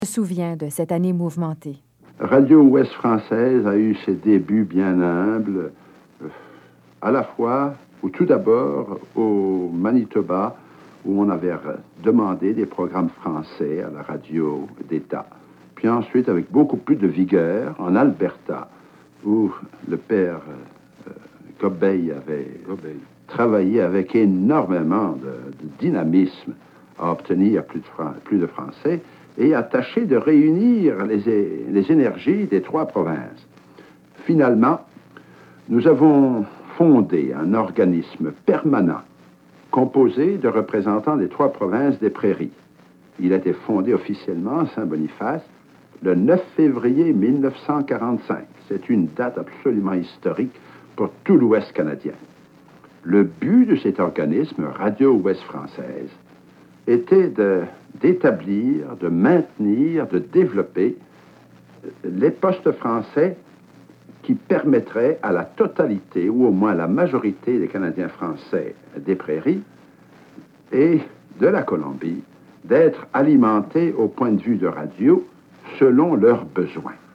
Je me souviens de cette année mouvementée. Radio Ouest française a eu ses débuts bien humbles, à la fois, ou tout d'abord, au Manitoba, où on avait demandé des programmes français à la radio d'État. Puis ensuite, avec beaucoup plus de vigueur, en Alberta, où le père Gobeil avait travaillé avec énormément de dynamisme à obtenir plus de français et à tâcher de réunir les énergies des trois provinces. Finalement, nous avons fondé un organisme permanent composé de représentants des trois provinces des Prairies. Il a été fondé officiellement à Saint-Boniface le 9 février 1945. C'est une date absolument historique pour tout l'Ouest canadien. Le but de cet organisme, Radio Ouest française, était d'établir, de maintenir, de développer les postes français qui permettraient à la totalité, ou au moins à la majorité des Canadiens français des Prairies et de la Colombie, d'être alimentés au point de vue de radio selon leurs besoins.